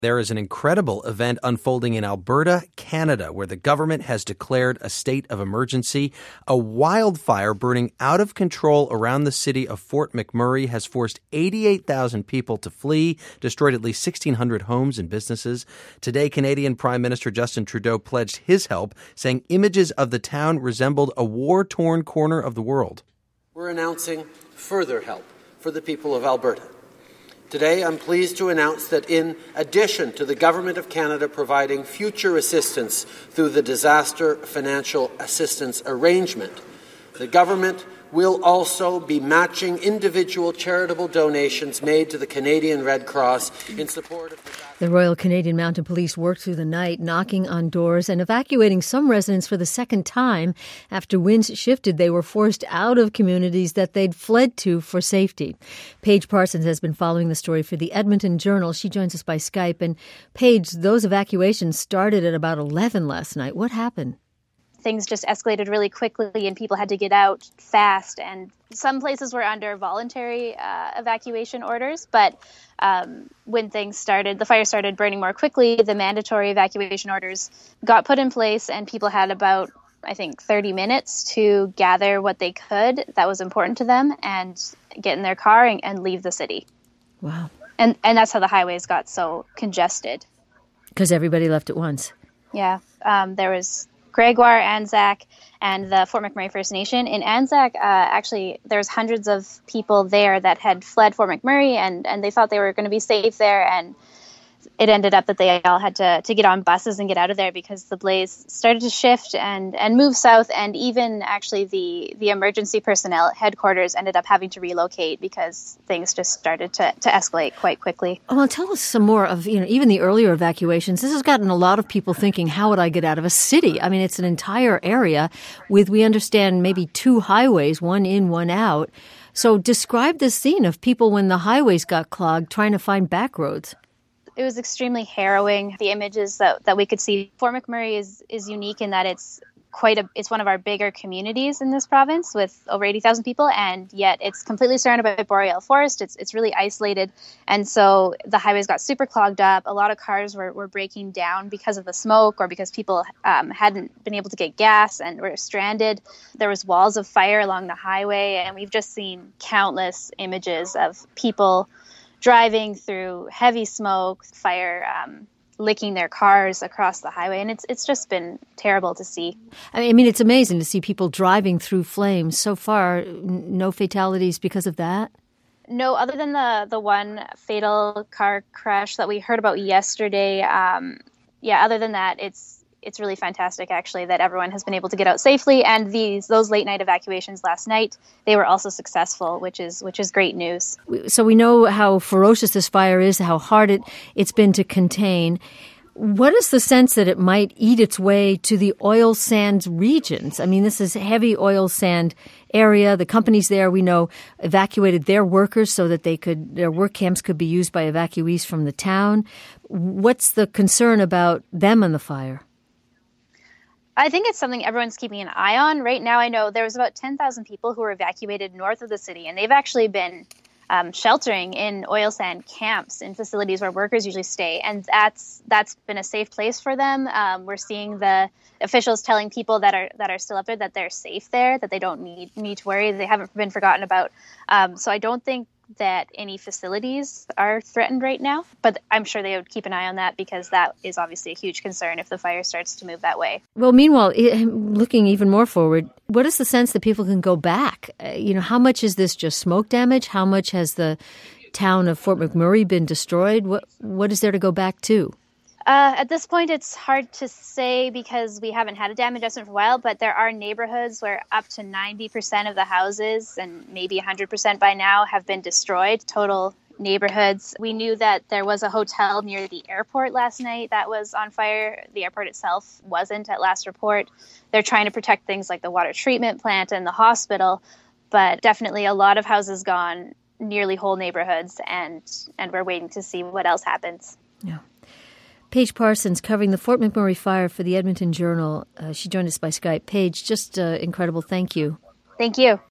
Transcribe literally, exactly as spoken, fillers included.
There is an incredible event unfolding in Alberta, Canada, where the government has declared a state of emergency. A wildfire burning out of control around the city of Fort McMurray has forced eighty-eight thousand people to flee, destroyed at least sixteen hundred homes and businesses. Today, Canadian Prime Minister Justin Trudeau pledged his help, saying images of the town resembled a war-torn corner of the world. We're announcing further help for the people of Alberta. Today, I'm pleased to announce that in addition to the Government of Canada providing future assistance through the Disaster Financial Assistance Arrangement, the government will also be matching individual charitable donations made to the Canadian Red Cross in support of disaster. The Royal Canadian Mounted Police worked through the night, knocking on doors and evacuating some residents for the second time. After winds shifted, they were forced out of communities that they'd fled to for safety. Paige Parsons has been following the story for the Edmonton Journal. She joins us by Skype. And Paige, those evacuations started at about eleven last night. What happened? Things just escalated really quickly and people had to get out fast. And some places were under voluntary uh, evacuation orders. But um, when things started, the fire started burning more quickly, the mandatory evacuation orders got put in place and people had about, I think, thirty minutes to gather what they could that was important to them and get in their car and, and leave the city. Wow. And, and that's how the highways got so congested. Because everybody left at once. Yeah. Um, there was Gregoire, Anzac, and the Fort McMurray First Nation. In Anzac, uh, actually, there's hundreds of people there that had fled Fort McMurray, and, and they thought they were going to be safe there, and it ended up that they all had to, to get on buses and get out of there because the blaze started to shift and, and move south, and even actually the, the emergency personnel at headquarters ended up having to relocate because things just started to, to escalate quite quickly. Well, tell us some more of, you know, even the earlier evacuations. This has gotten a lot of people thinking, how would I get out of a city? I mean, it's an entire area with, we understand, maybe two highways, one in, one out. So describe the scene of people when the highways got clogged trying to find back roads. It was extremely harrowing, the images that, that we could see. Fort McMurray is, is unique in that it's quite a it's one of our bigger communities in this province with over eighty thousand people, and yet it's completely surrounded by boreal forest. It's it's really isolated, and so the highways got super clogged up. A lot of cars were, were breaking down because of the smoke or because people um, hadn't been able to get gas and were stranded. There was walls of fire along the highway, and we've just seen countless images of people driving through heavy smoke, fire, um, licking their cars across the highway. And it's it's just been terrible to see. I mean, it's amazing to see people driving through flames. So far, n- no fatalities because of that? No, other than the, the one fatal car crash that we heard about yesterday. Um, yeah, other than that, it's it's really fantastic, actually, that everyone has been able to get out safely. And these those late night evacuations last night, they were also successful, which is which is great news. So we know how ferocious this fire is, how hard it, it's been to contain. What is the sense that it might eat its way to the oil sands regions? I mean, this is heavy oil sand area. The companies there, we know, evacuated their workers so that they could their work camps could be used by evacuees from the town. What's the concern about them and the fire? I think it's something everyone's keeping an eye on. Right now, I know there was about ten thousand people who were evacuated north of the city, and they've actually been um, sheltering in oil sand camps in facilities where workers usually stay, and that's that's been a safe place for them. Um, we're seeing the officials telling people that are that are still up there that they're safe there, that they don't need need to worry, they haven't been forgotten about. Um, so I don't think that any facilities are threatened right now, but I'm sure they would keep an eye on that because that is obviously a huge concern if the fire starts to move that way. Well, meanwhile, looking even more forward, what is the sense that people can go back? Uh, you know, how much is this just smoke damage? How much has the town of Fort McMurray been destroyed? What What is there to go back to? Uh, at this point, it's hard to say because we haven't had a damage estimate for a while, but there are neighborhoods where up to ninety percent of the houses, and maybe one hundred percent by now, have been destroyed, total neighborhoods. We knew that there was a hotel near the airport last night that was on fire. The airport itself wasn't at last report. They're trying to protect things like the water treatment plant and the hospital, but definitely a lot of houses gone, nearly whole neighborhoods, and, and we're waiting to see what else happens. Yeah. Paige Parsons covering the Fort McMurray fire for the Edmonton Journal. Uh, she joined us by Skype. Paige, just uh, incredible. Thank you. Thank you.